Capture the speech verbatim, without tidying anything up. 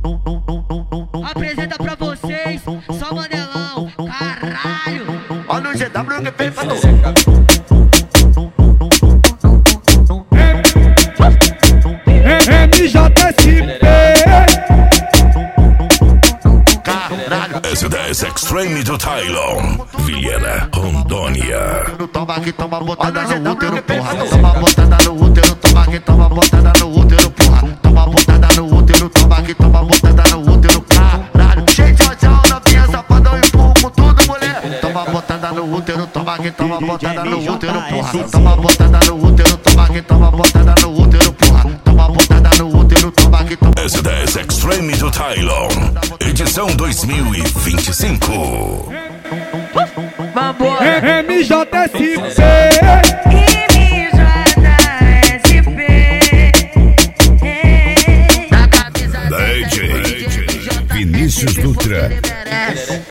Apresenta pra vocês, só Manelão, caralho. Olha o G W que fez pra tu. M J S P Caralho. S dez Extreme do Tylon, Vilhena, Rondônia. Toma que toma botada no útero, porra. Toma botada no útero, toma que toma botada no útero, porra. Toma botada no útero, toma que toma botada no útero, caralho. Cheio de ojão, novinha, safadão e pum, com tudo, mulher. Toma botada no útero, toma que toma botada no útero, porra. Toma botada no útero, toma que toma botada no útero, porra. Toma botada no útero, toma que toma. S dez Extreme do Tylon, edição dois mil e vinte e cinco. M J S P D J Vinícius Dutra.